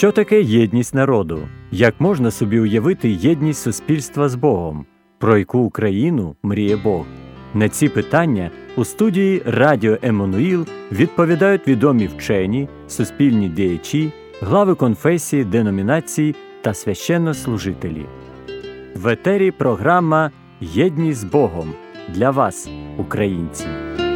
Що таке єдність народу? Як можна собі уявити єдність суспільства з Богом? Про яку Україну мріє Бог? На ці питання у студії Радіо Еммануїл відповідають відомі вчені, суспільні діячі, глави конфесії, деномінацій та священнослужителі. В етері програма «Єдність з Богом» для вас, українці.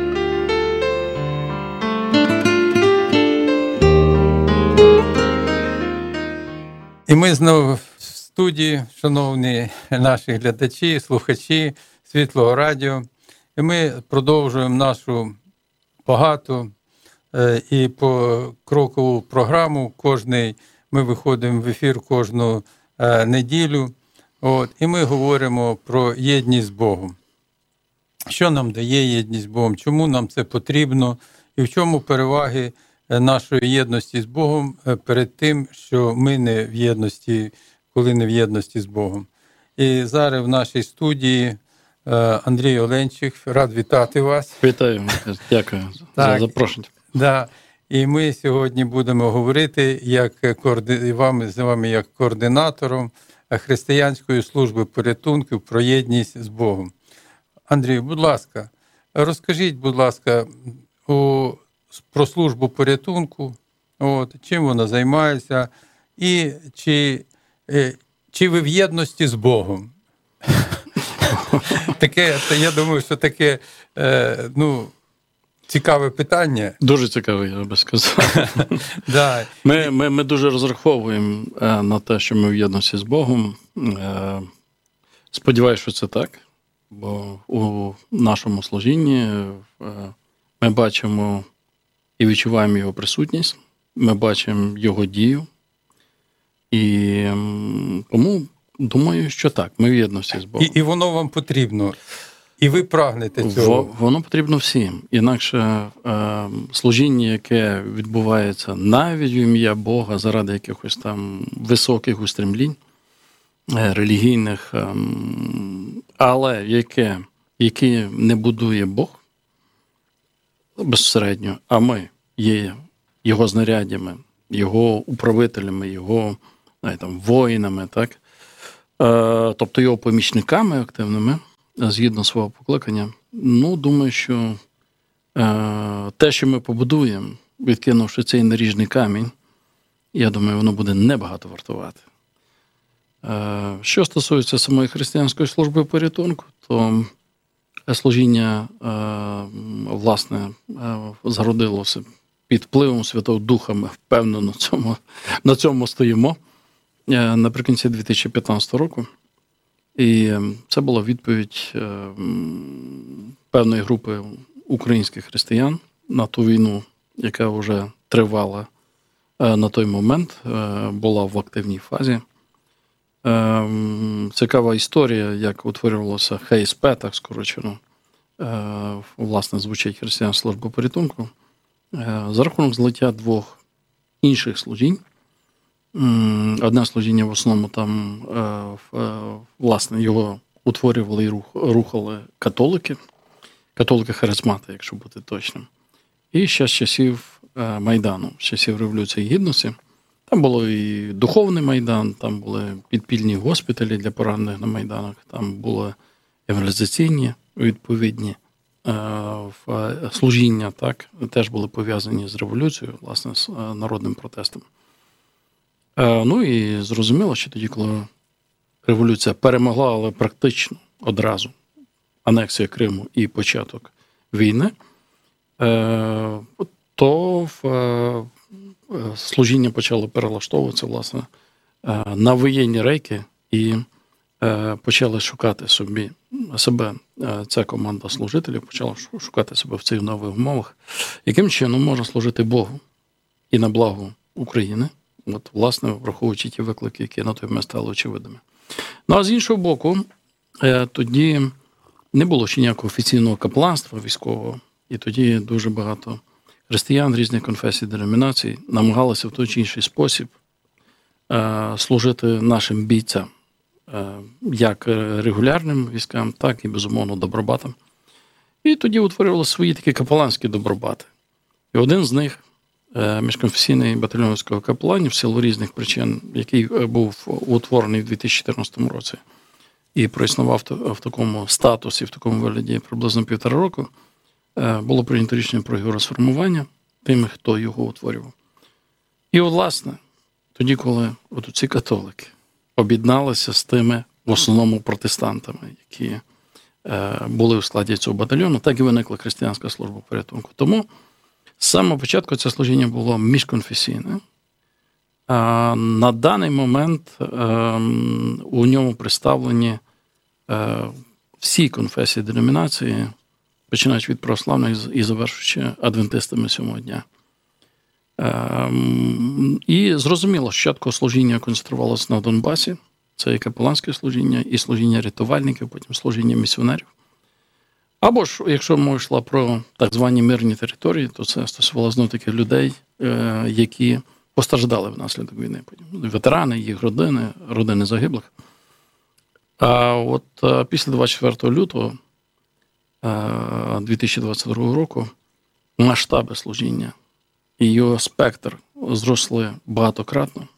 І ми знову в студії, шановні наші глядачі, слухачі Світлого Радіо. І ми продовжуємо нашу багату і покрокову програму. Ми виходимо в ефір кожну неділю. І ми говоримо про єдність з Богом. Що нам дає єдність з Богом? Чому нам це потрібно? І в чому переваги нашої єдності з Богом перед тим, що ми не в єдності, коли не в єдності з Богом. І зараз в нашій студії Андрій Оленчик. Рад вітати вас. Вітаю. Дякую за запрошення. Да. І ми сьогодні будемо говорити з вами як координатором Християнської служби порятунку про єдність з Богом. Андрій, будь ласка, розкажіть, будь ласка, про службу порятунку, чим вона займається, і чи ви в єдності з Богом? Я думаю, що таке, цікаве питання. Дуже цікаве, я би сказав. Ми дуже розраховуємо на те, що ми в єдності з Богом. Сподіваюся, що це так, бо у нашому служінні ми бачимо і відчуваємо його присутність, ми бачимо його дію. І тому думаю, що так, ми в єдності з Богом. І воно вам потрібно, і ви прагнете цього? Воно потрібно всім. Інакше служіння, яке відбувається навіть в ім'я Бога заради якихось там високих устремлінь релігійних, але яке не будує Бог безпосередньо, а ми є його знаряддями, його управителями, його воїнами, так? Тобто його помічниками активними, згідно свого покликання. Думаю, що те, що ми побудуємо, відкинувши цей наріжний камінь, я думаю, воно буде небагато вартувати. Що стосується самої християнської служби порятунку, то служіння, власне, зародилося під впливом Святого Духа. Ми впевнено на цьому стоїмо наприкінці 2015 року. І це була відповідь певної групи українських християн на ту війну, яка вже тривала на той момент, була в активній фазі. Цікава історія, як утворювалося ХСП, так скорочено, власне, звучить Християнська служба порятунку, за рахунок злиття двох інших служінь. Одне служіння в основному там, власне, його утворювали і рухали католики-харизмати, якщо бути точним. І ще з часів Майдану, з часів Революції Гідності. Там було і духовний Майдан, там були підпільні госпіталі для поранених на Майданах, там були евангелізаційні відповідні служіння, так, теж були пов'язані з революцією, власне, з народним протестом. І зрозуміло, що тоді, коли революція перемогла, але практично одразу анексія Криму і початок війни, то служіння почало перелаштовуватися, власне, на воєнні рейки і почали шукати себе. Ця команда служителів почала шукати себе в цих нових умовах. Яким чином можна служити Богу і на благо України? Власне, враховуючи ті виклики, які на той момент стали очевидними. А з іншого боку, тоді не було ще ніякого офіційного капеланства військового, і тоді дуже багато християн різних конфесій, деномінацій намагалися в той чи інший спосіб служити нашим бійцям, як регулярним військам, так і, безумовно, добробатам. І тоді утворювали свої такі капеланські добробати. І один з них міжконфесійний батальйон військових капеланів в силу різних причин, який був утворений в 2014 році і проіснував в такому статусі, в такому вигляді приблизно 1,5 року, було прийнято рішення про його розформування тими, хто його утворював. І, власне, тоді, коли ці католики об'єдналися з тими, в основному, протестантами, які були у складі цього батальйону, так і виникла християнська служба порятунку. Тому з самого початку це служіння було міжконфесійне. На даний момент у ньому представлені всі конфесії деномінації, починаючи від православних і завершуючи адвентистами сьомого дня. І зрозуміло, що спочатку служіння концентрувалося на Донбасі, це і капеланське служіння, і служіння рятувальників, потім служіння місіонерів. Або ж, якщо мова йшла про так звані мирні території, то це стосувалося знову таких людей, які постраждали внаслідок війни. Ветерани, їх родини, родини загиблих. А от після 24 лютого 2022 року масштаби служіння і його спектр зросли багатократно.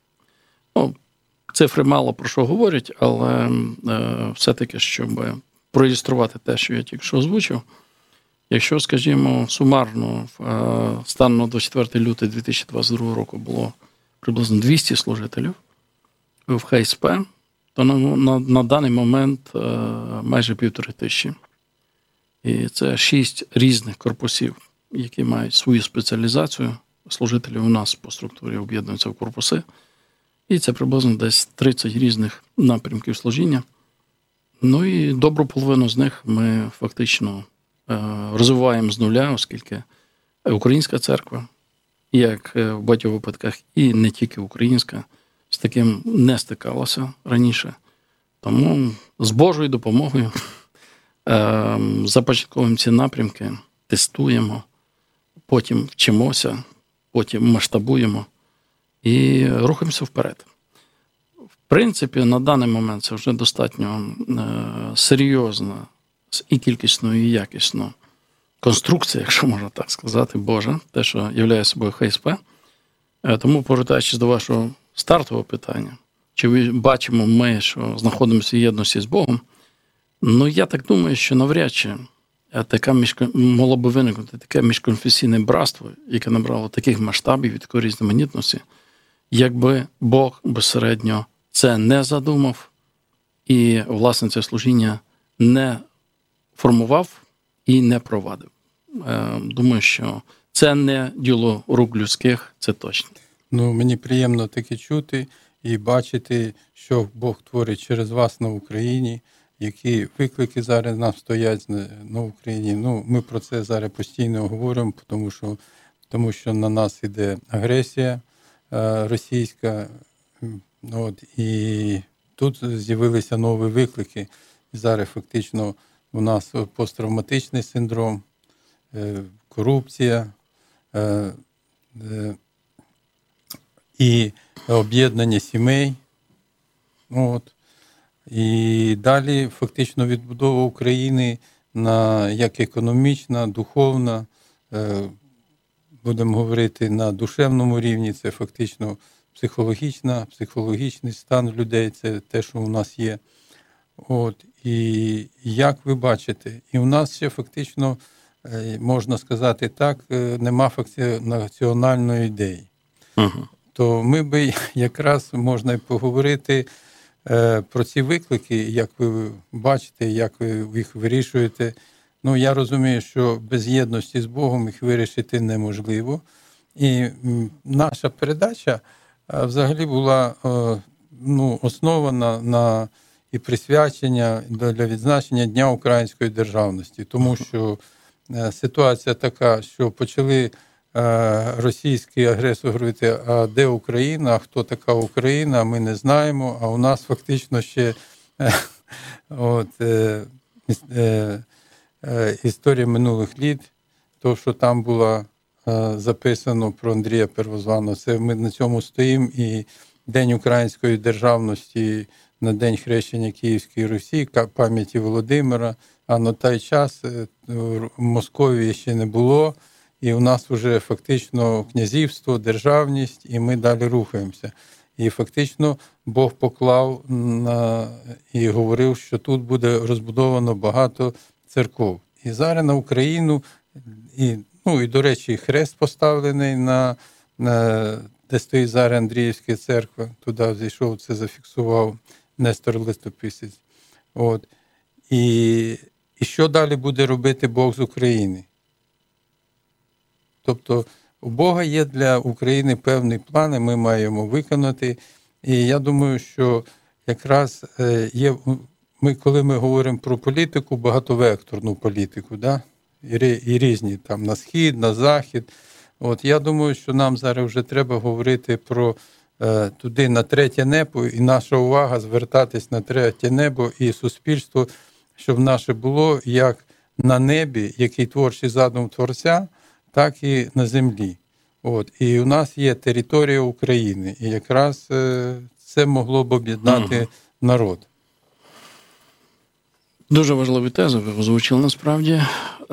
Цифри мало про що говорять, але все-таки, щоб проілюструвати те, що я тільки що озвучив, якщо, скажімо, сумарно станом на 24 лютого 2022 року було приблизно 200 служителів в ХСП, то на даний момент майже 1500. І це 6 різних корпусів, які мають свою спеціалізацію. Служителі у нас по структурі об'єднуються в корпуси. І це приблизно десь 30 різних напрямків служіння. Ну і добру половину з них ми фактично розвиваємо з нуля, оскільки українська церква, як в багатьох випадках, і не тільки українська, з таким не стикалася раніше. Тому з Божою допомогою започатковуємо ці напрямки, тестуємо, потім вчимося, потім масштабуємо і рухаємося вперед. В принципі, на даний момент це вже достатньо серйозна і кількісно, і якісно конструкція, якщо можна так сказати, Божа, те, що являє собою ХСП. Тому, повертаючись до вашого стартового питання, чи бачимо ми, що знаходимося в єдності з Богом, ну, я так думаю, що навряд чи могло би виникнути таке міжконфесійне братство, яке набрало таких масштабів і такої різноманітності, якби Бог безсередньо це не задумав і, власне, це служіння не формував і не провадив. Думаю, що це не діло рук людських, це точно. Ну, мені приємно таке чути і бачити, що Бог творить через вас на Україні, які виклики зараз нам стоять на Україні. Ну, ми про це зараз постійно говоримо, тому що на нас іде агресія російська. От, і тут з'явилися нові виклики. І зараз фактично у нас посттравматичний синдром, корупція і об'єднання сімей. От. І далі фактично відбудова України як економічна, духовна, будемо говорити, на душевному рівні, це фактично психологічний стан людей, це те, що у нас є. От. І як ви бачите, і у нас ще фактично, можна сказати так, нема національної ідеї. Uh-huh. То ми би якраз можна й поговорити про ці виклики, як ви бачите, як ви їх вирішуєте. Ну, я розумію, що без єдності з Богом їх вирішити неможливо. І наша передача взагалі була основана на і присвячення для відзначення Дня української державності. Тому що ситуація така, що почали російський агресор говорити, а де Україна, а хто така Україна, ми не знаємо, а у нас фактично ще історія минулих літ, то, що там було записано про Андрія Первозваного, це ми на цьому стоїмо, і День української державності на День хрещення Київської Русі, пам'яті Володимира, а на той час Московії ще не було, і у нас вже фактично князівство, державність, і ми далі рухаємося. І фактично Бог поклав і говорив, що тут буде розбудовано багато церков. І зараз на Україну, і, до речі, хрест поставлений де стоїть зараз Андріївська церква, туди зійшов, це зафіксував Нестор Листописець. От. І що далі буде робити Бог з України? Тобто у Бога є для України певні плани, ми маємо виконати. І я думаю, що якраз коли ми говоримо про політику, багатовекторну політику, да? І різні там на схід, на захід. От я думаю, що нам зараз вже треба говорити про туди на третє небо, і наша увага звертатись на третє небо і суспільство, щоб наше було як на небі, який творчий задум Творця, так і на землі. От. І у нас є територія України, і якраз це могло б об'єднати народ. Дуже важливі тези ви озвучили насправді.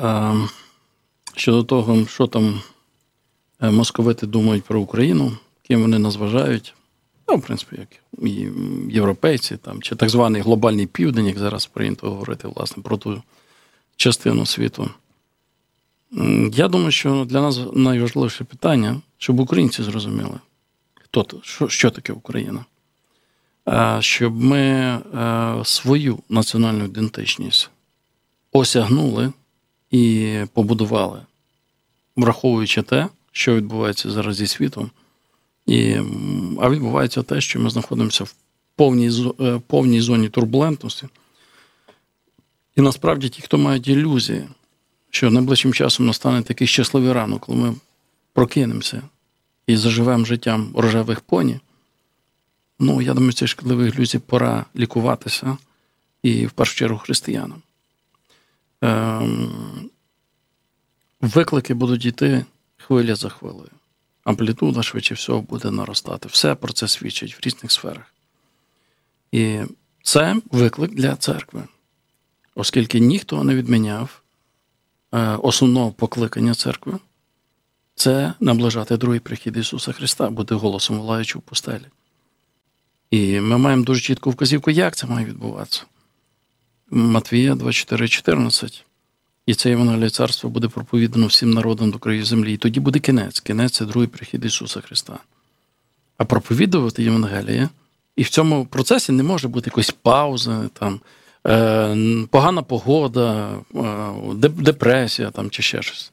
Щодо того, що там московити думають про Україну, ким вони нас вважають, в принципі, як і європейці, там, чи так званий глобальний південь, як зараз прийнято говорити, власне, про ту частину світу. Я думаю, що для нас найважливіше питання, щоб українці зрозуміли, що таке Україна. Щоб ми свою національну ідентичність осягнули і побудували, враховуючи те, що відбувається зараз зі світом. А відбувається те, що ми знаходимося в повній зоні турбулентності. І насправді ті, хто мають ілюзії, що найближчим часом настане такий щасливий ранок, коли ми прокинемося і заживемо життям рожевих поні, я думаю, ці шкідливі ілюзії пора лікуватися, і в першу чергу християнам. Виклики будуть йти хвиля за хвилею. Амплітуда, швидше всього, буде наростати. Все про це свідчить в різних сферах. І це виклик для церкви, оскільки ніхто не відміняв основного покликання церкви – це наближати другий прихід Ісуса Христа, бути голосом волаючого в пустелі. І ми маємо дуже чітку вказівку, як це має відбуватися. Матвія 24:14. І це Євангеліє царства буде проповідано всім народам до краю землі. І тоді буде кінець. Кінець – це другий прихід Ісуса Христа. А проповідувати Євангеліє, і в цьому процесі не може бути якоїсь паузи, там, погана погода, депресія там, чи ще щось.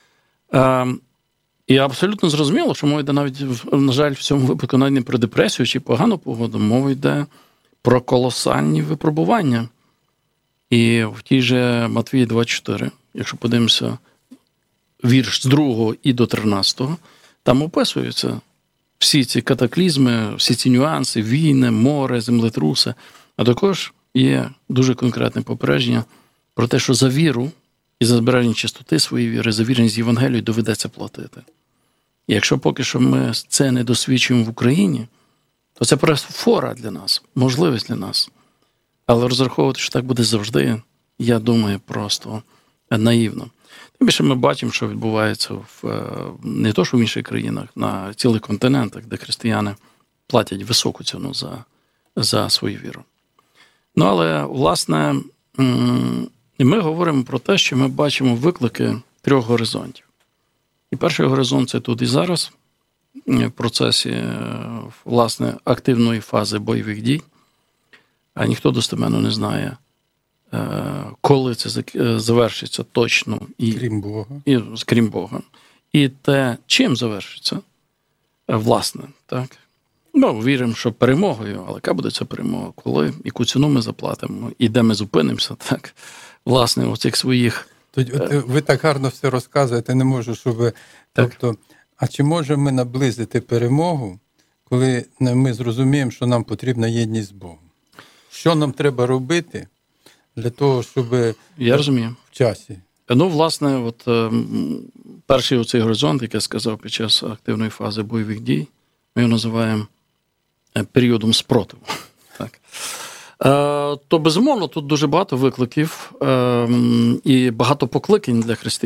І абсолютно зрозуміло, що мова йде навіть, на жаль, в цьому випадку навіть не про депресію чи погану погоду, мова йде про колосальні випробування. І в тій же Матвії 24, якщо подивимося вірш з 2 і до 13, там описуються всі ці катаклізми, всі ці нюанси, війни, море, землетруси. А також є дуже конкретне попередження про те, що за віру і за збереження чистоти своєї віри, за вірність Євангелію доведеться платити. І якщо поки що ми це не досвідчуємо в Україні, то це просто фора для нас, можливість для нас. Але розраховувати, що так буде завжди, я думаю, просто наївно. Тим більше ми бачимо, що відбувається не то, що в інших країнах, на цілих континентах, де християни платять високу ціну за свою віру. Але, власне, ми говоримо про те, що ми бачимо виклики 3 горизонтів. І перший горизонт – це тут і зараз, в процесі, власне, активної фази бойових дій. А ніхто достеменно не знає, коли це завершиться точно. Крім Бога. І те, чим завершиться, власне, так? Віримо, що перемогою, але яка буде ця перемога? Коли? Яку ціну ми заплатимо? І де ми зупинимося, так? Власне, оцих своїх... Ви так гарно все розказуєте, не можу, щоб... Тобто, а чи можемо ми наблизити перемогу, коли ми зрозуміємо, що нам потрібна єдність з Богом? Що нам треба робити для того, щоб... Я розумію. В часі? Власне, перший оцей горизонт, як я сказав, під час активної фази бойових дій, ми його називаємо періодом спротиву. Так. То, безумовно, тут дуже багато викликів і багато покликань для християн.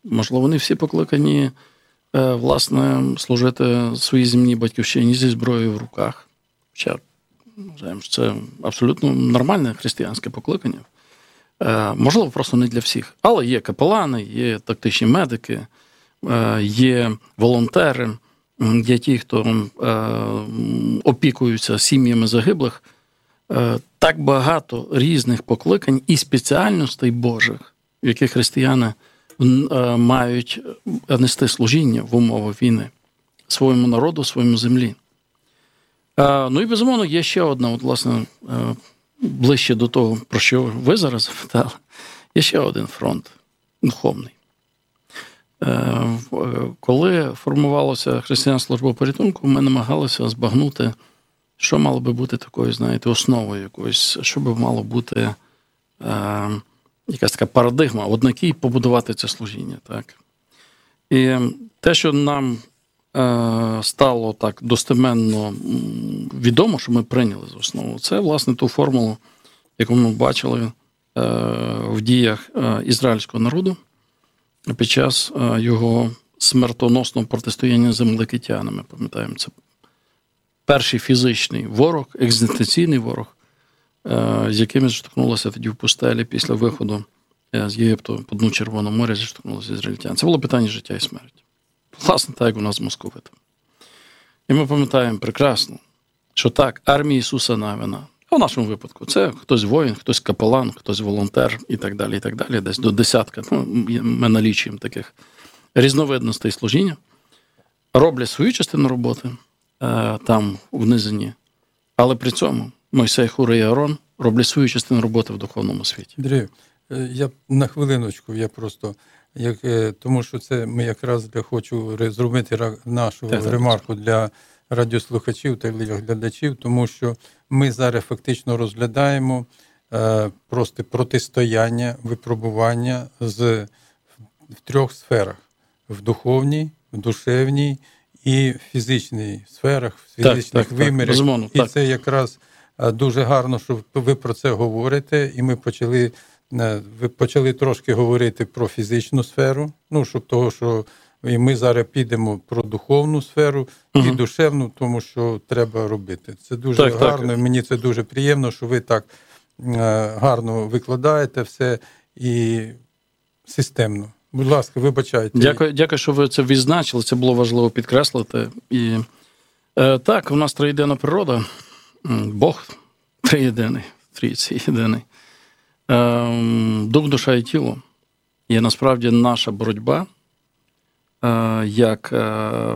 Можливо, вони всі покликані, власне, служити своїй земній батьківщині зі зброєю в руках. Хоча, вважаємо, що це абсолютно нормальне християнське покликання. Можливо, просто не для всіх. Але є капелани, є тактичні медики, є волонтери, є ті, хто опікуються сім'ями загиблих. Так багато різних покликань і спеціальностей Божих, в яких християни мають нести служіння в умовах війни своєму народу, своєму землі. Ну і, безумовно, є ще одна, от, власне, ближче до того, про що ви зараз запитали, є ще один фронт духовний. Коли формувалося християнська служба порятунку, ми намагалися збагнути, що мало би бути такою, знаєте, основою якоюсь, що би мало бути якась така парадигма, однакій побудувати це служіння. Так? І те, що нам стало так достеменно відомо, що ми прийняли за основу, це, власне, ту формулу, яку ми бачили в діях ізраїльського народу під час його смертоносного протистояння з амалекитянами. Пам'ятаємо, це перший фізичний ворог, екзистенційний ворог, з яким зіштовхнулося тоді в пустелі після виходу з Єгипту по дну Червоного моря, зіштовхнулося ізраїльтяни. Це було питання життя і смерті. Власне, так, як у нас з московитами. І ми пам'ятаємо прекрасно, що так, армія Ісуса Навина, а в нашому випадку це хтось воїн, хтось капелан, хтось волонтер і так далі, десь до десятка. Ми налічуємо таких різновидностей служіння, роблять свою частину роботи там, в низині, але при цьому Мойсей, Хура і Аарон роблять свою частину роботи в духовному світі. Андрій, я на хвилиночку, тому що це ми якраз хочу зробити нашу ремарку для радіослухачів та глядачів, тому що ми зараз фактично розглядаємо просто протистояння, випробування в трьох сферах: в духовній, в душевній і в фізичній сферах, в фізичних вимірах. І це якраз дуже гарно, що ви про це говорите, і ви почали трошки говорити про фізичну сферу, щоб того, що і ми зараз підемо про духовну сферу і душевну, тому що треба робити. Це дуже гарно, мені це дуже приємно, що ви так гарно викладаєте все і системно. Будь ласка, вибачайте. Дякую, що ви це відзначили, це було важливо підкреслити. І так, у нас триєдина природа, Бог триєдиний, трійці єдиний. Дух, душа і тіло є насправді наша боротьба як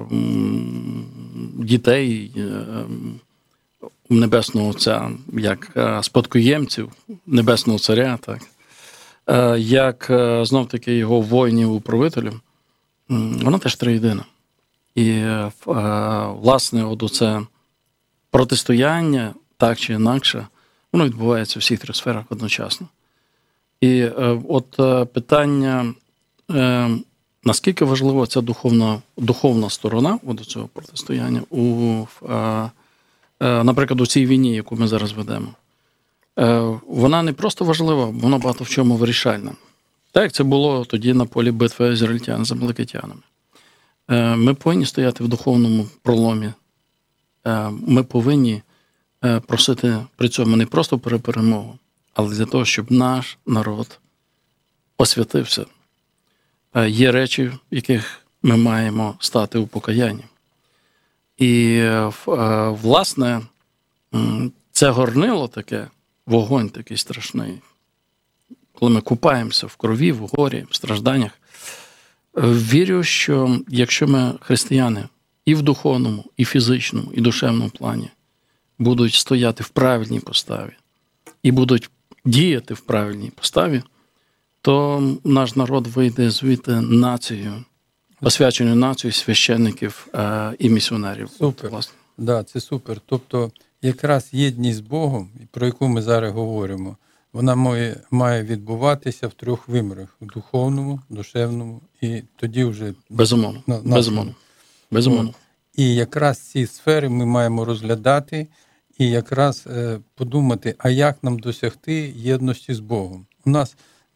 дітей Небесного Отця, як спадкоємців Небесного Царя, так, як знов-таки його воїнів-управителів, вона теж триєдина. І, власне, от оце протистояння, так чи інакше, воно відбувається у всіх трьох сферах одночасно. І от питання, наскільки важлива ця духовна сторона до цього протистояння, наприклад, у цій війні, яку ми зараз ведемо, вона не просто важлива, вона багато в чому вирішальна. Так, як це було тоді на полі битви ізраїльтян з амалекитянами. Ми повинні стояти в духовному проломі. Ми повинні просити при цьому не просто про перемогу, але для того, щоб наш народ освятився. Є речі, в яких ми маємо стати у покаянні. І, власне, це горнило таке, вогонь такий страшний, коли ми купаємося в крові, в горі, в стражданнях. Вірю, що якщо ми, християни, і в духовному, і в фізичному, і душевному плані будуть стояти в правильній поставі і будуть діяти в правильній поставі, то наш народ вийде звідти нацією, освяченою нацією священників і місіонерів. Супер. Да, це супер. Тобто якраз єдність з Богом, про яку ми зараз говоримо, вона має відбуватися в трьох вимірах: в духовному, душевному і тоді вже... Безумовно. І якраз ці сфери ми маємо розглядати і якраз подумати, а як нам досягти єдності з Богом. У нас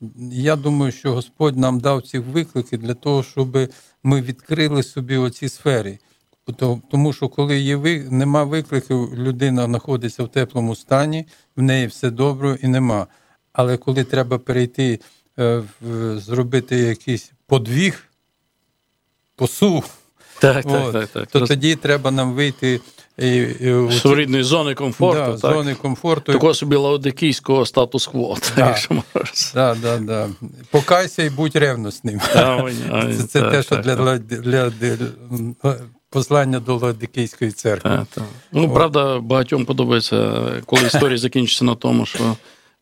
Я думаю, що Господь нам дав ці виклики для того, щоб ми відкрили собі оці сфери. Тому що коли нема викликів, людина знаходиться в теплому стані, в неї все добре і нема. Але коли треба перейти, зробити якийсь подвиг, посув, то тоді треба нам вийти з своєрідної зони комфорту. Зони комфорту. Такого собі лаодикійського статус-кво, якщо можна. Да. Покайся і будь ревностним. Це те, що для послання до Лаодикійської церкви. Правда, багатьом подобається, коли історія закінчиться на тому, що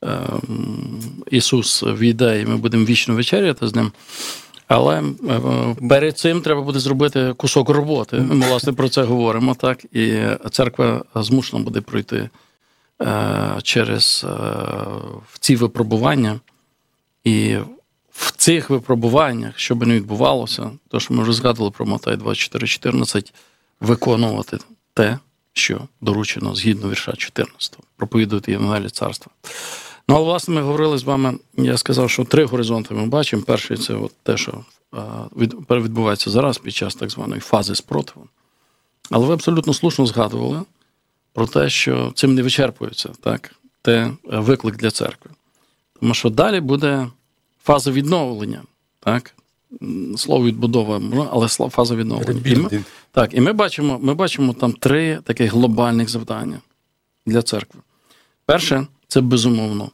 Ісус війде і ми будемо вічно вечеряти з Ним. Але перед цим треба буде зробити кусок роботи. Ми, власне, про це говоримо, так? І церква змушена буде пройти через ці випробування. І в цих випробуваннях, що би не відбувалося, то, що ми вже згадували про Матея 24:14, виконувати те, що доручено згідно вірша 14, проповідувати Євангеліє царства. Але, власне, ми говорили з вами, я сказав, що 3 горизонти ми бачимо. Перший – це от те, що відбувається зараз під час так званої фази спротиву. Але ви абсолютно слушно згадували про те, що цим не вичерпується, так, те виклик для церкви. Тому що далі буде фаза відновлення, так, слово відбудова, але фаза відновлення. І ми бачимо там 3 таких глобальних завдання для церкви. Перше – це, безумовно,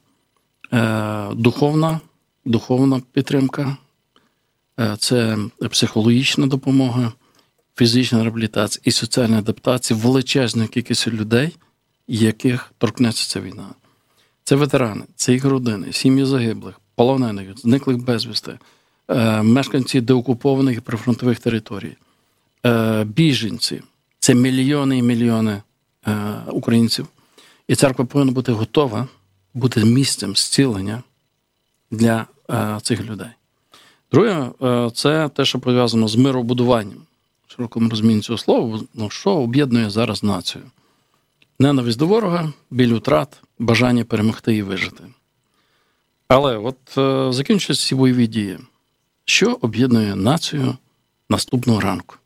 духовна підтримка, це психологічна допомога, фізична реабілітація і соціальна адаптація величезної кількості людей, яких торкнеться ця війна. Це ветерани, це їх родини, сім'ї загиблих, полонених, зниклих безвісти, мешканці деокупованих і прифронтових територій, біженці. Це мільйони і мільйони українців. І церква повинна бути готова бути місцем зцілення для цих людей. Друге, це те, що пов'язано з миробудуванням. В широкому розумінні цього слова, що об'єднує зараз націю. Ненависть до ворога, біль утрат, бажання перемогти і вижити. Але от закінчуються ці бойові дії. Що об'єднує націю наступного ранку?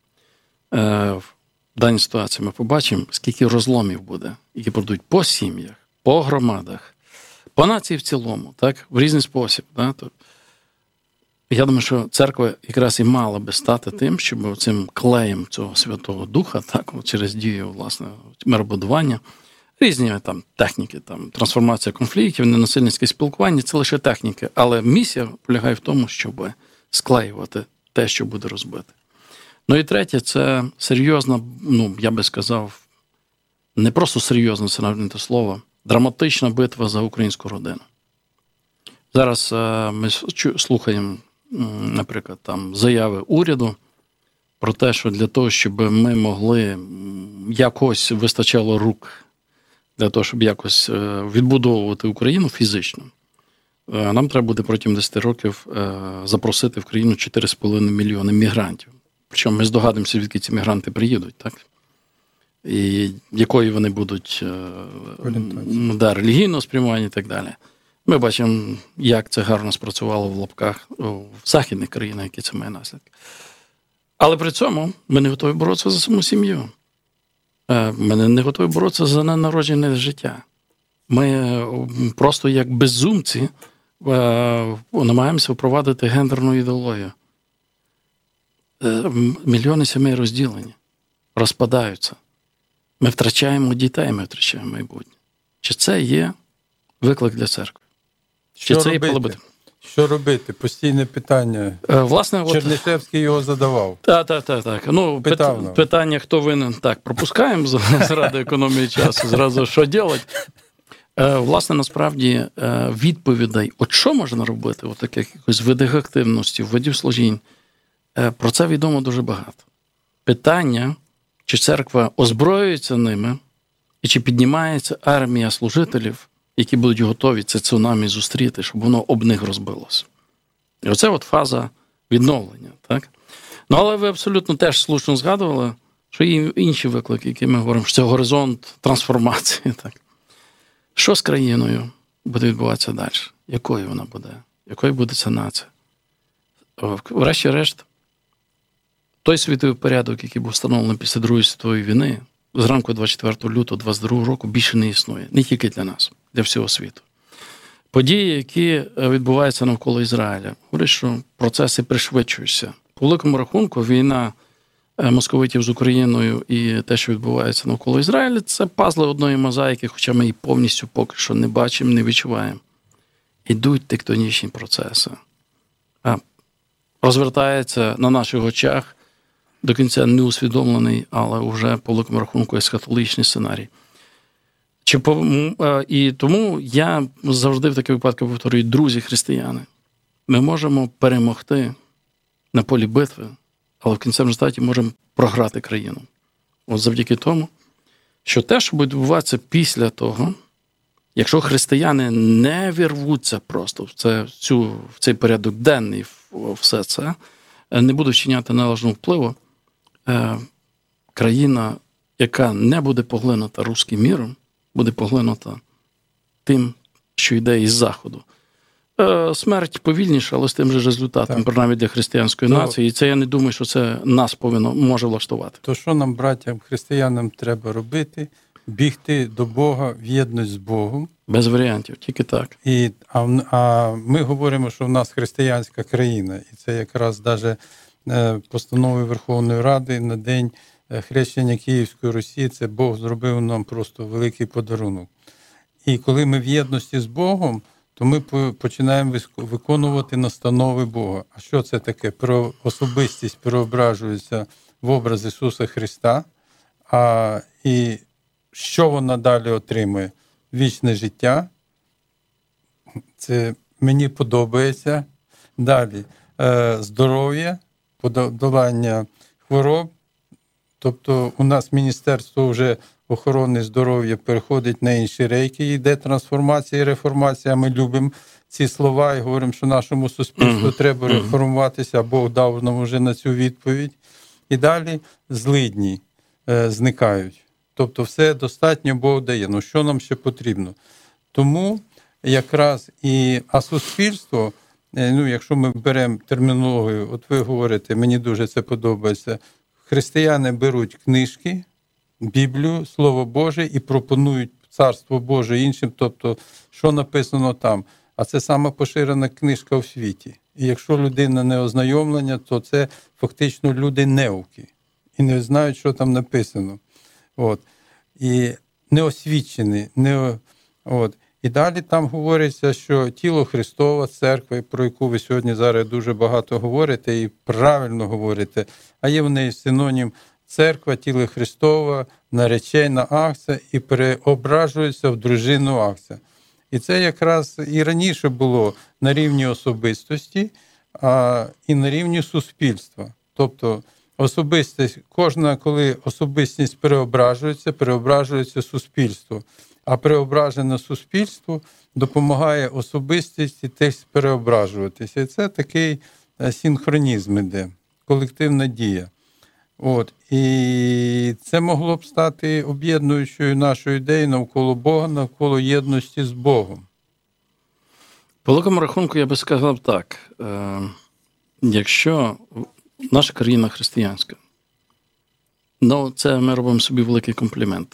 В даній ситуації ми побачимо, скільки розломів буде, які пройдуть по сім'ях, по громадах, по нації в цілому, так, в різний спосіб. Так? Я думаю, що церква якраз і мала би стати тим, щоб цим клеєм цього Святого Духа, так, через дію, власне, миробудування, різні там техніки, там, трансформація конфліктів, ненасильницьке спілкування – це лише техніки, але місія полягає в тому, щоб склеювати те, що буде розбите. Ну і третє – це серйозна, я би сказав, не просто серйозна, це навіть не те слово, драматична битва за українську родину. Зараз ми слухаємо, наприклад, там заяви уряду про те, що для того, щоб ми могли якось вистачало рук для того, щоб якось відбудовувати Україну фізично, нам треба буде протягом 10 років запросити в країну 4,5 мільйони мігрантів. Причому ми здогадуємося, звідки ці мігранти приїдуть, так? І якої вони будуть релігійного спрямування і так далі. Ми бачимо, як це гарно спрацювало в лапках в західних країнах, які це має наслідки. Але при цьому ми не готові боротися за саму сім'ю. Ми не готові боротися за ненароджене життя. Ми просто як безумці намагаємося впровадити гендерну ідеологію. Мільйони сімей розділені, розпадаються. Ми втрачаємо дітей, ми втрачаємо майбутнє. Чи це є виклик для церкви? Що робити? Постійне питання. Власне, Чернишевський його задавав. Так. Питання, хто винен, так, пропускаємо заради економії часу, зразу що робити. Власне, насправді, відповідей, от що можна робити, от таких якихось видів активності, видів служінь, про це відомо дуже багато. Питання, чи церква озброюється ними, і чи піднімається армія служителів, які будуть готові це цунамі зустріти, щоб воно об них розбилося. І оце от фаза відновлення. Так? Але ви абсолютно теж слушно згадували, що є інші виклики, які ми говоримо, що це горизонт трансформації. Так? Що з країною буде відбуватися далі? Якою вона буде? якою буде ця нація. Врешті-решт, той світовий порядок, який був встановлений після Другої світової війни, зранку 24 лютого 22 року більше не існує. Не тільки для нас, для всього світу. Події, які відбуваються навколо Ізраїля, говорять, що процеси пришвидшуються. По великому рахунку, війна московитів з Україною і те, що відбувається навколо Ізраїля, це пазли одної мозаїки, хоча ми її повністю поки що не бачимо, не відчуваємо. Ідуть тектонічні процеси. Розвертається на наших очах до кінця не усвідомлений, але вже по великому рахунку есхатологічний сценарій. І тому я завжди в таких випадках повторюю, друзі християни, ми можемо перемогти на полі битви, але в кінцевому результаті можемо програти країну. От завдяки тому, що те, що буде відбуватися після того, якщо християни не вірвуться просто в цей порядок денний, все це, не будуть вчиняти належного впливу, країна, яка не буде поглинута руським міром, буде поглинута тим, що йде із Заходу. Смерть повільніша, але з тим же результатом, принаймні для християнської нації. І це я не думаю, що це нас може влаштувати. То що нам, братям, християнам, треба робити? Бігти до Бога в єдність з Богом. Без варіантів, тільки так. А ми говоримо, що в нас християнська країна. І це якраз навіть постанови Верховної Ради на День хрещення Київської Русі, це Бог зробив нам просто великий подарунок. І коли ми в єдності з Богом, то ми починаємо виконувати настанови Бога. А що це таке? Про особистість переображується в образ Ісуса Христа, і що вона далі отримує? Вічне життя. Це мені подобається. Далі здоров'я, подолання хвороб. Тобто у нас Міністерство вже охорони здоров'я переходить на інші рейки, йде трансформація і реформація. Ми любимо ці слова і говоримо, що нашому суспільству треба реформуватися, а Бог дав нам вже на цю відповідь. І далі злидні зникають. Тобто все достатньо Бог дає. Ну що нам ще потрібно? Тому якраз а суспільство, якщо ми беремо термінологію, от ви говорите, мені дуже це подобається, християни беруть книжки, Біблію, Слово Боже і пропонують Царство Боже іншим, тобто що написано там. А це сама поширена книжка у світі. І якщо людина не ознайомлена, то це фактично люди неуки і не знають, що там написано. От. І неосвічені. І далі там говориться, що тіло Христова, церква, про яку ви сьогодні зараз дуже багато говорите і правильно говорите, а є в неї синонім церква, тіло Христова, наречена акція і переображується в дружину акція. І це якраз і раніше було на рівні особистості, і на рівні суспільства. Тобто особистість, коли особистість переображується суспільство. А преображене суспільство допомагає особистості теж переображуватися. І це такий синхронізм іде, колективна дія. І це могло б стати об'єднуючою нашою ідеєю навколо Бога, навколо єдності з Богом. По великому рахунку я би сказав так. Якщо наша країна християнська, це ми робимо собі великий комплімент.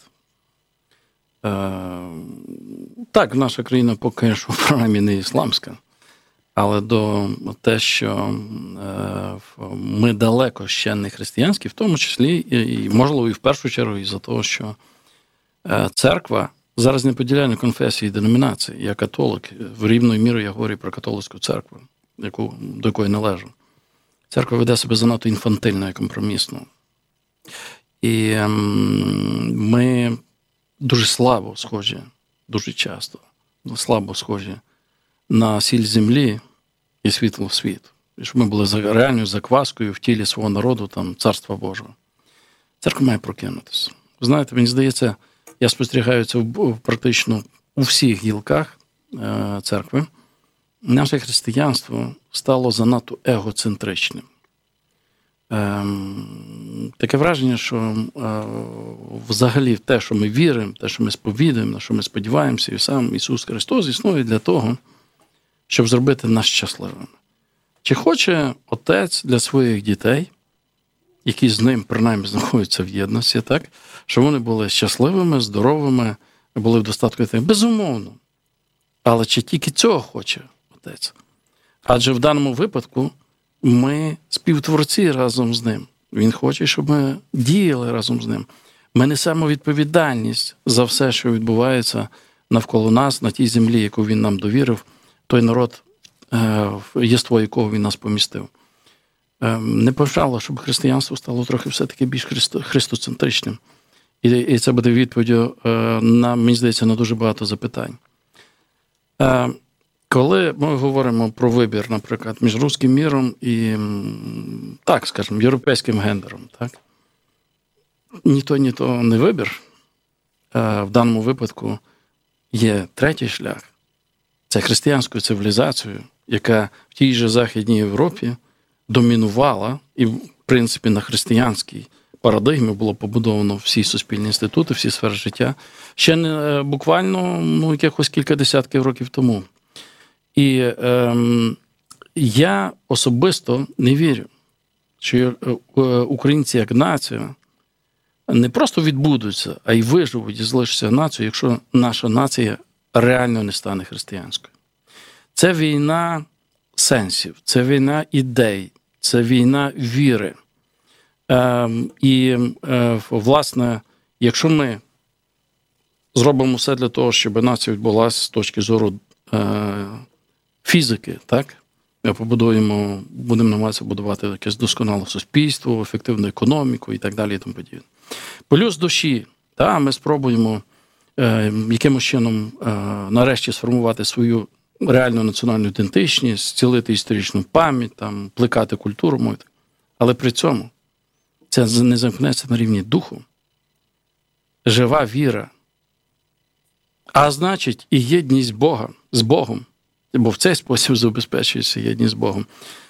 Так, наша країна поки що в програмі не ісламська, але до те, що ми далеко ще не християнські, в тому числі, і можливо, і в першу чергу, із-за того, що церква зараз не поділяє на конфесії і деномінації. Я католик, в рівною мірою я говорю про католицьку церкву, до якої належу. Церква веде себе занадто інфантильно і компромісно. І ми дуже слабо схожі, дуже часто, слабо схожі на сіль землі і світло світу. І щоб ми були реальною закваскою в тілі свого народу, там, Царства Божого. Церква має прокинутися. Знаєте, мені здається, я спостерігаю це практично у всіх гілках церкви. Наше християнство стало занадто егоцентричним. Таке враження, що взагалі в те, що ми віримо, те, що ми сповідуємо, на що ми сподіваємося, і сам Ісус Христос існує для того, щоб зробити нас щасливими. Чи хоче отець для своїх дітей, які з ним, принаймні, знаходяться в єдності, так, щоб вони були щасливими, здоровими, були в достатку дітей? Безумовно. Але чи тільки цього хоче отець? Адже в даному випадку ми співтворці разом з ним. Він хоче, щоб ми діяли разом з ним. Ми несемо відповідальність за все, що відбувається навколо нас, на тій землі, яку він нам довірив, той народ, в єство якого він нас помістив. Не бажало, щоб християнство стало трохи все-таки більш христоцентричним. І це буде відповіддю, мені здається, на дуже багато запитань. Коли ми говоримо про вибір, наприклад, між руським міром і, так, скажімо, європейським гендером, так? Ні то не вибір. В даному випадку є третій шлях. Це християнською цивілізацією, яка в тій же Західній Європі домінувала, і, в принципі, на християнській парадигмі було побудовано всі суспільні інститути, всі сфери життя, ще не буквально якихось кілька десятків років тому. І я особисто не вірю, що українці як нація не просто відбудуться, а й виживуть і залишаться нацією, якщо наша нація реально не стане християнською. Це війна сенсів, це війна ідей, це війна віри. І, власне, якщо ми зробимо все для того, щоб нація відбулася з точки зору фізики, так? Ми будемо намагатися будувати якесь досконале суспільство, ефективну економіку і так далі, і тому подібне. Плюс душі, ми спробуємо якимось чином нарешті сформувати свою реальну національну ідентичність, зцілити історичну пам'ять, там, плекати культуру мою. Але при цьому це не замкнеться на рівні духу. Жива віра. А значить, і єдність Бога з Богом, бо в цей спосіб забезпечується єдність з Богом,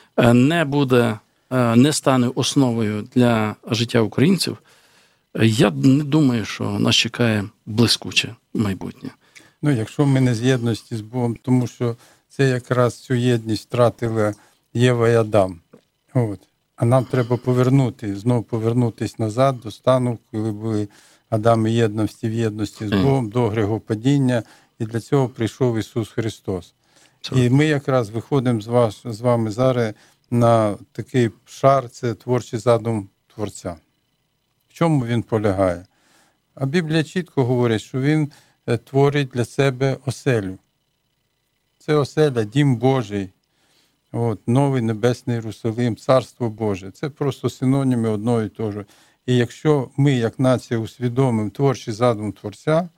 не стане основою для життя українців. Я не думаю, що нас чекає блискуче майбутнє. Якщо ми не з єдності з Богом, тому що це якраз цю єдність втратили Єва і Адам. А нам треба знову повернутися назад до стану, коли були Адам і єдності в єдності з Богом, до гріхопадіння, і для цього прийшов Ісус Христос. І ми якраз виходимо з вами зараз на такий шар, це творчий задум Творця. В чому він полягає? А Біблія чітко говорить, що він творить для себе оселю. Це оселя, дім Божий, новий небесний Єрусалим, Царство Боже. Це просто синоніми одного і того ж. І якщо ми, як нація, усвідомимо творчий задум Творця,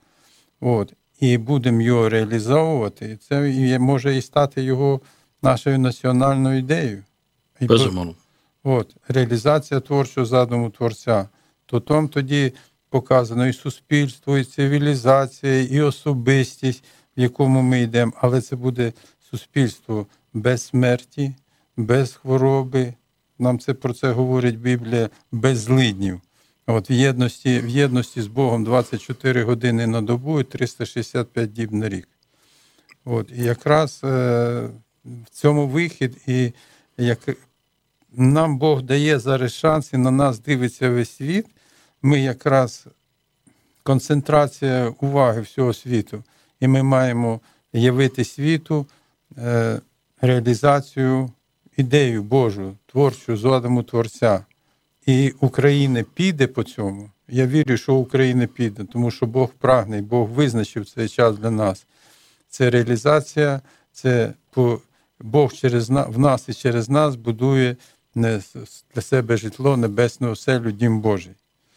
і будемо його реалізовувати, це може і стати його нашою національною ідеєю. Безумовно. Реалізація творчого задуму Творця. То там тоді показано і суспільство, і цивілізація, і особистість, в якому ми йдемо. Але це буде суспільство без смерті, без хвороби. Нам про це говорить Біблія, без злиднів. В єдності з Богом 24 години на добу і 365 діб на рік. І якраз в цьому вихід, і як нам Бог дає зараз шанс, і на нас дивиться весь світ, ми якраз концентрація уваги всього світу. І ми маємо явити світу реалізацію, ідею Божу, творчу, задуму Творця. І Україна піде по цьому. Я вірю, що Україна піде, тому що Бог прагне, Бог визначив цей час для нас. Це реалізація, це Бог в нас і через нас будує для себе житло, небесну оселю, дім Божий.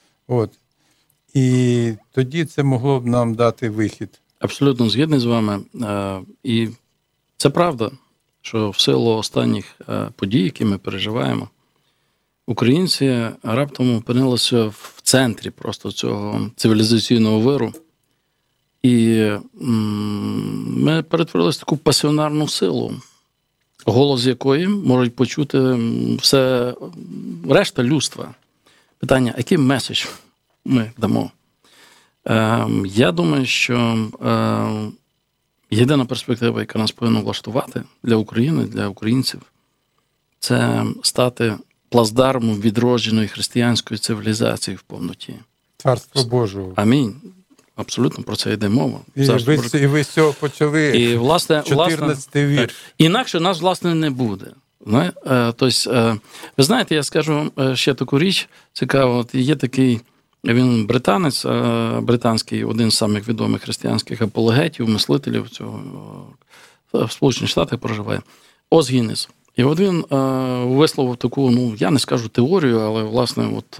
І тоді це могло б нам дати вихід. Абсолютно згідний з вами. І це правда, що в силу останніх подій, які ми переживаємо, українці раптом опинилися в центрі просто цього цивілізаційного виру. І ми перетворилися в таку пасіонарну силу, голос якої можуть почути все решта людства. Питання, який меседж ми дамо? Я думаю, що єдина перспектива, яка нас повинна влаштувати для України, для українців, це стати плацдармом відродженої християнської цивілізації в повноті. Царство Божого. Амінь. Абсолютно про це йде мова. І ви з цього почали. І, власне, 14-й вірш. Інакше нас, власне, не буде. Тобто, ви знаєте, я скажу вам ще таку річ цікаву. От є такий, він британець, британський, один з самих відомих християнських апологетів, мислителів цього в Сполучених Штатах проживає, Оз Гіннес. І от він висловив таку, я не скажу теорію, але, власне, от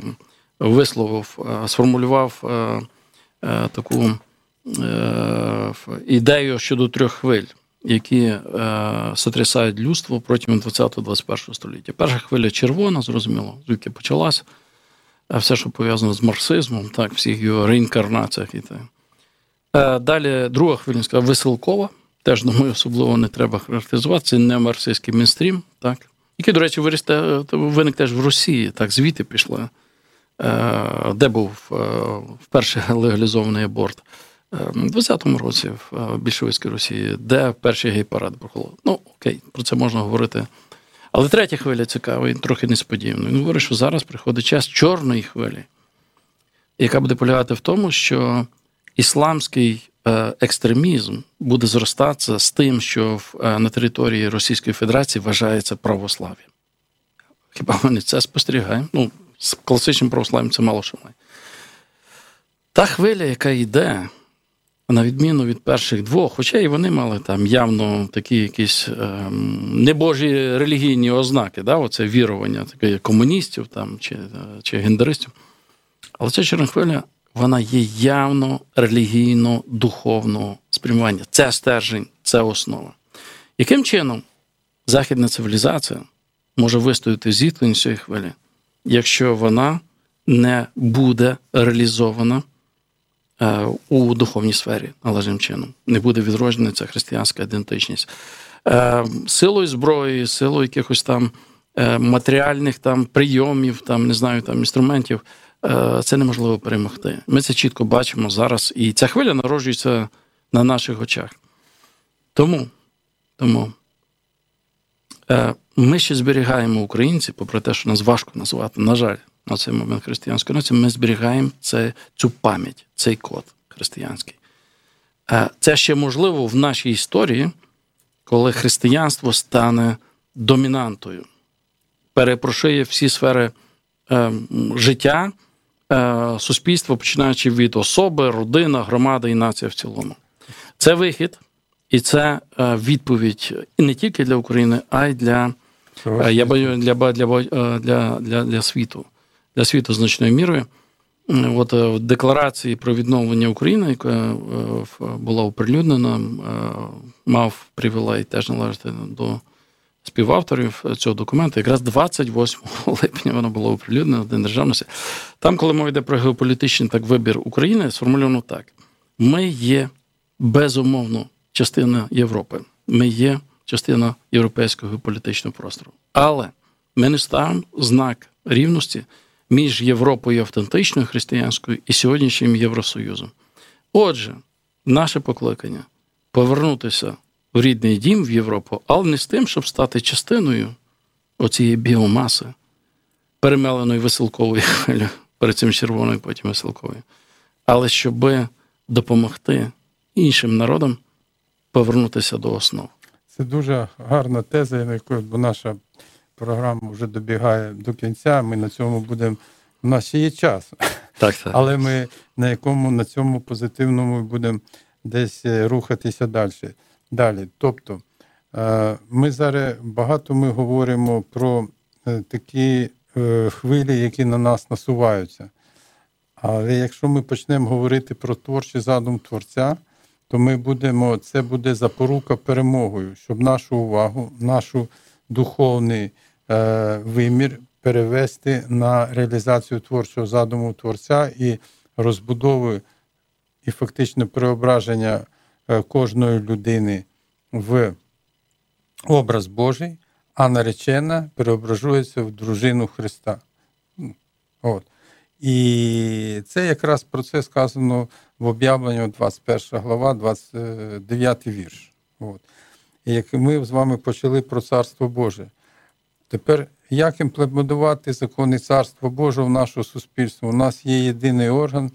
сформулював таку ідею щодо 3 хвиль, які сотрясають людство протягом 20-21 століття. Перша хвиля червона, зрозуміло, звідки почалась, все, що пов'язано з марксизмом, так, всіх його реінкарнаціях і так. Далі друга хвиля, веселкова, теж, думаю, особливо не треба характеризувати, це не марксистський мейнстрім, так, який, до речі, виник теж в Росії, так, звідти пішла, де був вперше легалізований аборт. У 20-му році в більшовицькій Росії, де перший гей-парад проходив. Окей, про це можна говорити. Але третя хвиля цікава і трохи несподівана. Він говорить, що зараз приходить час чорної хвилі, яка буде полягати в тому, що ісламський екстремізм буде зростатися з тим, що на території Російської Федерації вважається православ'ям. Хіба ми не це спостерігаємо? З класичним православ'ям це мало що має. Та хвиля, яка йде, на відміну від перших 2, хоча і вони мали там явно такі якісь небожі релігійні ознаки, оце вірування таких комуністів там, чи гендеристів. Але ця чорна хвиля, вона є явно релігійно-духовного спрямування. Це стержень, це основа. Яким чином західна цивілізація може вистояти в зіткненні цієї хвилі, якщо вона не буде реалізована у духовній сфері належним чином? Не буде відроджена ця християнська ідентичність. Силою зброї, силою якихось там матеріальних там прийомів, там, не знаю, там інструментів, це неможливо перемогти. Ми це чітко бачимо зараз, і ця хвиля народжується на наших очах. Тому ми ще зберігаємо, українці, попри те, що нас важко називати, на жаль, на цей момент християнської нації, ми зберігаємо цю пам'ять, цей код християнський. Це ще можливо в нашій історії, коли християнство стане домінантою, перепрошує всі сфери життя, суспільства, починаючи від особи, родина, громада і нація в цілому. Це вихід, і це відповідь не тільки для України, а й для світу. Для світу значною мірою. От в декларації про відновлення України, яка була оприлюднена, мав привілей теж належати до співавторів цього документу. Якраз 28 липня воно було оприлюднено, День державності. Там, коли мова йде про геополітичний вибір України, сформульовано так. Ми є, безумовно, частина Європи. Ми є частина європейського геополітичного простору. Але ми не ставимо знак рівності між Європою автентичною християнською і сьогоднішнім Євросоюзом. Отже, наше покликання – повернутися в рідний дім, в Європу, але не з тим, щоб стати частиною оцієї біомаси, перемеленої веселковою хвилею, перед цим червоною, потім веселковою, але щоб допомогти іншим народам повернутися до основ. Це дуже гарна теза, бо наша програма вже добігає до кінця, ми на цьому будемо, у нас ще є час, так. Але ми на цьому позитивному будемо десь рухатися далі. Тобто, ми зараз багато говоримо про такі хвилі, які на нас насуваються. Але якщо ми почнемо говорити про творчий задум Творця, то це буде запорука перемогою, щоб нашу увагу, нашу духовний вимір перевести на реалізацію творчого задуму Творця і розбудову і фактично преображення кожної людини в образ Божий, а наречена переображується в дружину Христа. От. І далі. Це якраз про це сказано в об'явленні 21 глава, 29 вірш. От. І як ми з вами почали про Царство Боже. Тепер, як імплементувати закони Царства Божого в наше суспільство? У нас є єдиний орган,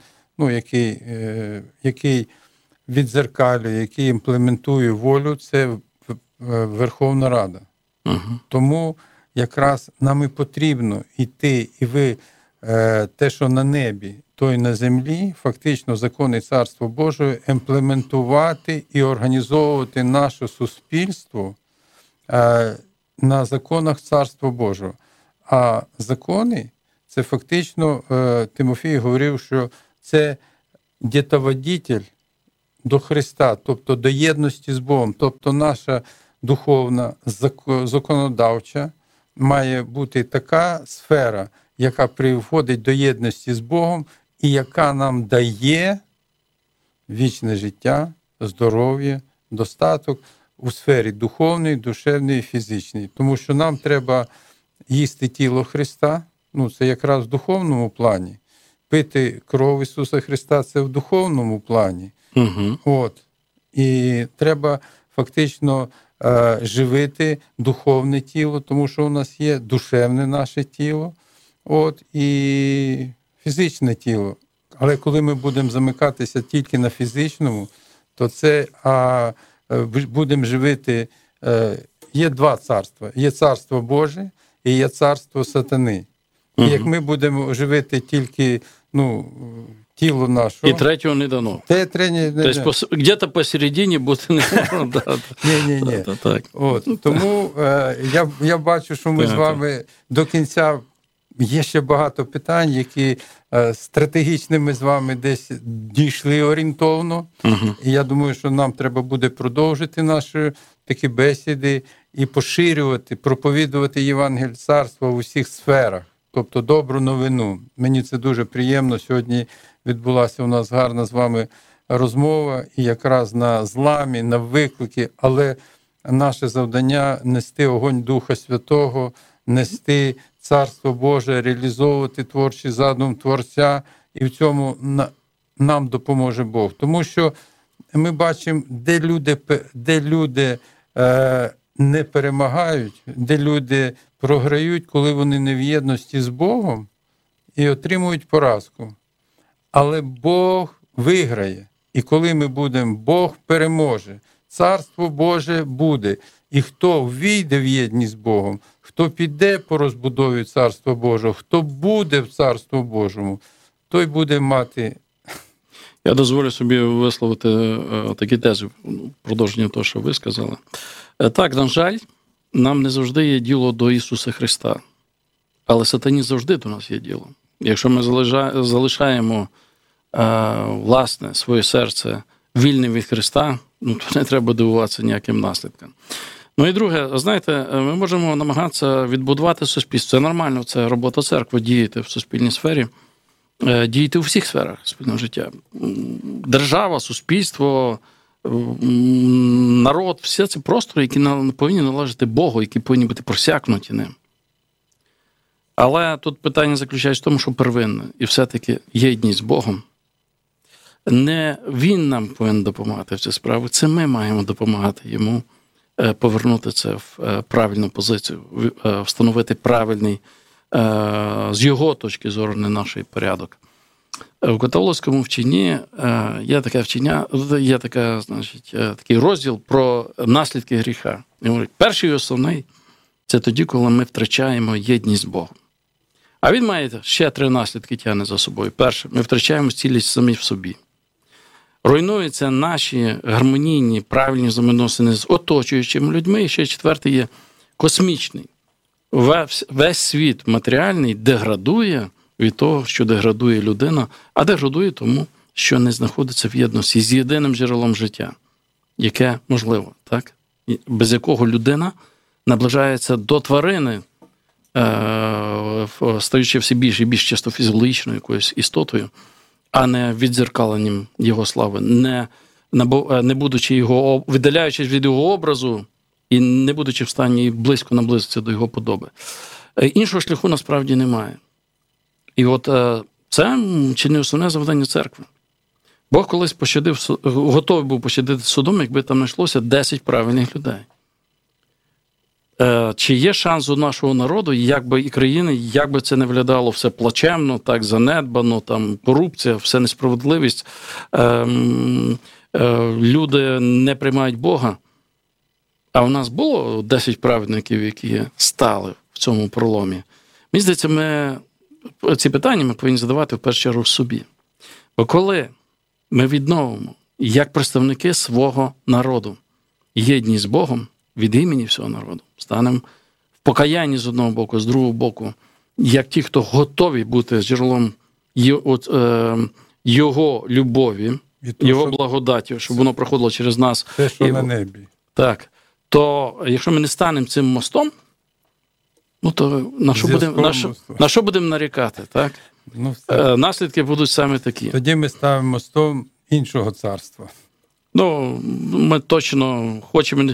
який віддзеркалює, який імплементує волю, це Верховна Рада. Тому якраз нам і потрібно йти, і ви, те, що на небі, то й на землі, фактично закони Царства Божого, імплементувати і організовувати наше суспільство на законах Царства Божого. А закони, це фактично, Тимофій говорив, що це дітоводитель до Христа, тобто до єдності з Богом. Тобто наша духовна, законодавча має бути така сфера, яка приводить до єдності з Богом і яка нам дає вічне життя, здоров'я, достаток у сфері духовної, душевної, фізичної. Тому що нам треба їсти тіло Христа, це якраз в духовному плані. Пити кров Ісуса Христа – це в духовному плані. І треба фактично живити духовне тіло, тому що у нас є душевне наше тіло, і фізичне тіло. Але коли ми будемо замикатися тільки на фізичному, то це будемо живити. Є два царства. Є Царство Боже і є царство сатани. І як ми будемо живити тільки тіло наше. І третього не дано. Тобто, где-то посередині бути не можна. Ні. Тому я бачу, що ми з вами до кінця, є ще багато питань, які стратегічними з вами десь дійшли орієнтовно. І я думаю, що нам треба буде продовжити наші такі бесіди і поширювати, проповідувати Євангеліє Царства в усіх сферах. Тобто добру новину. Мені це дуже приємно. Сьогодні відбулася у нас гарна з вами розмова, і якраз на зламі, на виклики, але наше завдання – нести огонь Духа Святого, нести Царство Боже, реалізовувати творчий задум Творця, і в цьому нам допоможе Бог. Тому що ми бачимо, де люди не перемагають, де люди програють, коли вони не в єдності з Богом і отримують поразку. Але Бог виграє. І коли ми будемо, Бог переможе. Царство Боже буде. І хто ввійде в єдність з Богом, хто піде по розбудові Царства Божого, хто буде в Царстві Божому, той буде мати... Я дозволю собі висловити такі тези, продовження того, що ви сказали. Так, на жаль, нам не завжди є діло до Ісуса Христа, але сатані завжди до нас є діло. Якщо ми залишаємо власне своє серце вільним від Христа, то не треба дивуватися ніяким наслідкам. І друге, знаєте, ми можемо намагатися відбудувати суспільство. Це нормально, це робота церкви, діяти в суспільній сфері, діяти у всіх сферах спільного життя. Держава, суспільство, народ, все це простори, які повинні належати Богу, які повинні бути просякнуті ним. Але тут питання заключається в тому, що первинне, і все-таки єдність з Богом. Не Він нам повинен допомагати в цій справі, це ми маємо допомагати йому повернути це в правильну позицію, встановити правильний, з його точки зору, не наш порядок. У католицькому вченні є таке вчення, є така, такий розділ про наслідки гріха. І говорить, перший і основний – це тоді, коли ми втрачаємо єдність з Богом. А він має ще 3 наслідки, тягне за собою. Перше, ми втрачаємо цілість самі в собі. Руйнуються наші гармонійні, правильні взаємовідносини з оточуючими людьми. І ще 4-й є космічний. Весь світ матеріальний деградує від того, що деградує людина, а деградує тому, що не знаходиться в єдності з єдиним джерелом життя, яке можливо, так? Без якого людина наближається до тварини, стаючи все більш і більш часто фізіологічною якоюсь істотою, а не віддзеркаленням його слави, не будучи його, віддаляючись від його образу і не будучи в стані близько наблизитися до його подоби. Іншого шляху насправді немає. І от Це чи не основне завдання церкви. Бог колись готовий був пощадити Содом, якби там знайшлося 10 правильних людей. Чи є шанс у нашого народу, і країни, як би це не виглядало все плачевно, так занедбано, там корупція, все несправедливість, люди не приймають Бога. А у нас було 10 праведників, які стали в цьому проломі. Мені здається, ці питання ми повинні задавати в першу чергу собі. Бо коли ми відновимо, як представники свого народу, єдність з Богом від імені всього народу, станемо в покаянні з одного боку, з другого боку, як ті, хто готові бути джерелом Його любові, Його благодаті, щоб воно проходило через нас. Те, що на небі. Так. То якщо ми не станемо цим мостом, то на що будемо нарікати, так? Наслідки будуть саме такі. Тоді ми ставимо мостом іншого царства. Ми точно хочемо.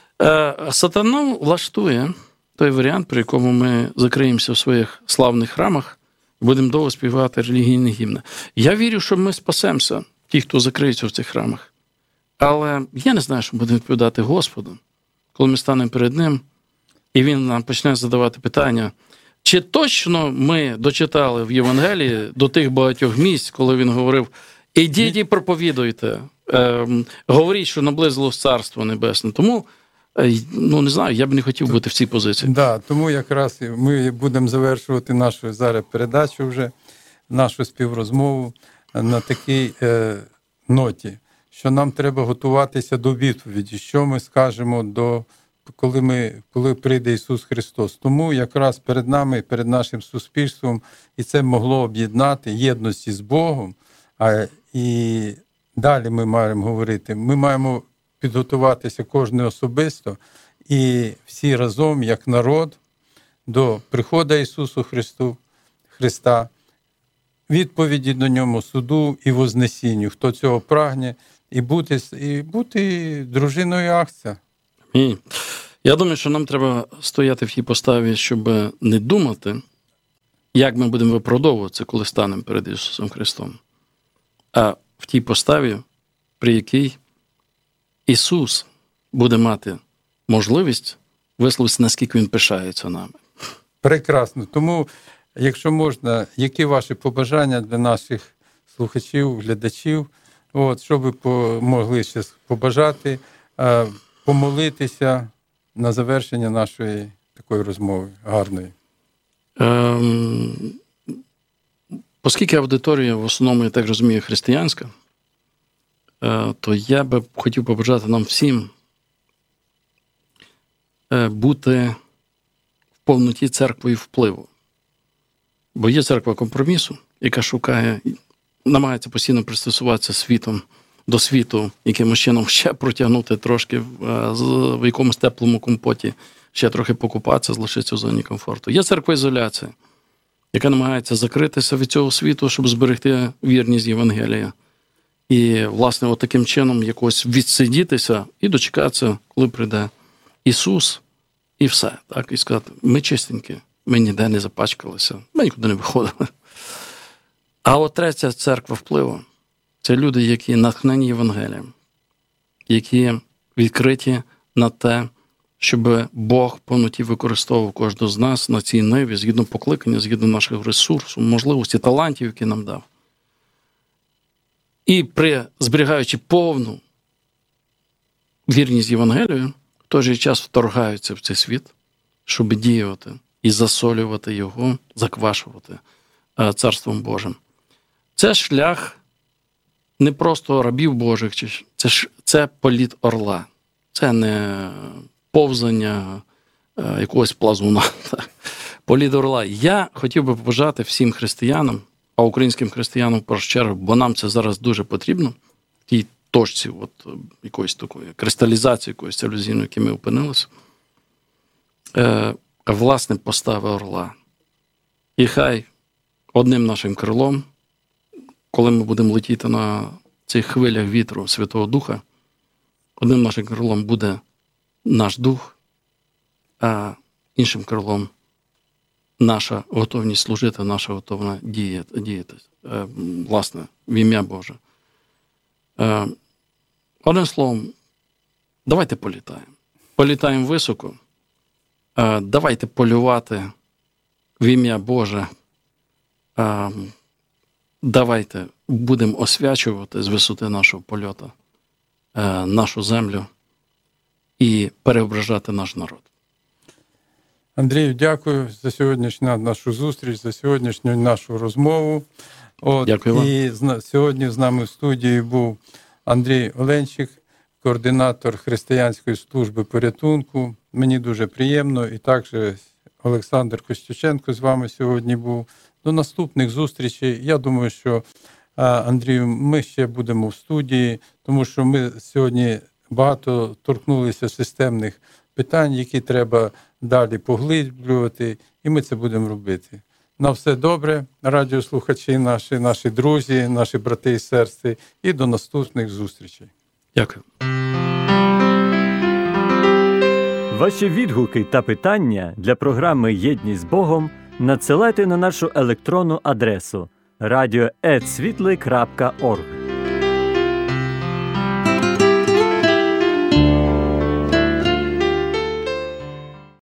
Сатана влаштує той варіант, при якому ми закриємося в своїх славних храмах і будемо довго співати релігійні гімни. Я вірю, що ми спасемося, ті, хто закриється в цих храмах. Але я не знаю, що будемо відповідати Господу, коли ми станемо перед Ним, і Він нам почне задавати питання, чи точно ми дочитали в Євангелії до тих багатьох місць, коли Він говорив, ідіть і проповідуйте, говоріть, що наблизилось Царство Небесне. Тому, не знаю, я б не хотів бути в цій позиції. Тому якраз ми будемо завершувати нашу зараз передачу вже, нашу співрозмову на такій ноті, що нам треба готуватися до відповіді, що ми скажемо коли прийде Ісус Христос. Тому якраз перед нами, перед нашим суспільством, і це могло об'єднати єдності з Богом. І далі ми маємо говорити, ми маємо підготуватися кожен особисто і всі разом, як народ, до приходу Ісусу Христа, відповіді до Ньому, суду і вознесінню, хто цього прагне, і бути дружиною Агця. Я думаю, що нам треба стояти в тій поставі, щоб не думати, як ми будемо виправдовуватися, коли станемо перед Ісусом Христом, а в тій поставі, при якій Ісус буде мати можливість висловитися, наскільки Він пишається нами. Прекрасно. Тому, якщо можна, які ваші побажання для наших слухачів, глядачів, що ви могли ще побажати, помолитися на завершення нашої такої розмови гарної? Оскільки аудиторія в основному, я так розумію, християнська, то я би хотів побажати нам всім бути в повноті церквою впливу. Бо є церква компромісу, яка намагається постійно пристосуватися до світу, якимось чином ще протягнути трошки в якомусь теплому компоті, ще трохи покупатися, залишитися в зоні комфорту. Є церква-ізоляція, яка намагається закритися від цього світу, щоб зберегти вірність Євангелія. І, власне, таким чином якось відсидітися і дочекатися, коли прийде Ісус, і все. Так? І сказати, ми чистенькі, ми ніде не запачкалися, ми нікуди не виходили. А третя церква впливу – це люди, які натхнені Євангелієм, які відкриті на те, щоб Бог в повноті використовував кожного з нас на цій ниві, згідно покликання, згідно наших ресурсів, можливостей, талантів, які нам дав. І зберігаючи повну вірність Євангелію, в той же час вторгаються в цей світ, щоб діяти і засолювати його, заквашувати Царством Божим. Це шлях не просто рабів Божих, це політ орла. Це не повзання якогось плазуна. Політ орла. Я хотів би побажати всім християнам, а українським християнам в першу чергу, бо нам це зараз дуже потрібно, в тій точці якоїсь такої кристалізації якоїсь цивілізаційної, в якій ми опинилися, власне, постави орла. І хай одним нашим крилом, коли ми будемо летіти на цих хвилях вітру Святого Духа, одним нашим крилом буде наш дух, а іншим крилом наша готовність служити, наша готовність діяти, власне, в ім'я Боже. Одним словом, давайте політаємо. Політаємо високо, давайте полювати в ім'я Боже, давайте будемо освячувати з висоти нашого польоту нашу землю і переображати наш народ. Андрію, дякую за сьогоднішню нашу зустріч, за сьогоднішню нашу розмову. Дякую вам. І сьогодні з нами в студії був Андрій Оленчик, координатор Християнської служби порятунку. Мені дуже приємно. І також Олександр Костюченко з вами сьогодні був. До наступних зустрічей. Я думаю, що, Андрію, ми ще будемо в студії, тому що ми сьогодні багато торкнулися системних питань, які треба далі поглиблювати, і ми це будемо робити. На все добре, радіослухачі наші друзі, наші брати і сестри, і до наступних зустрічей. Дякую. Ваші відгуки та питання для програми «Єдність з Богом» надсилайте на нашу електронну адресу radio@світлий.орг.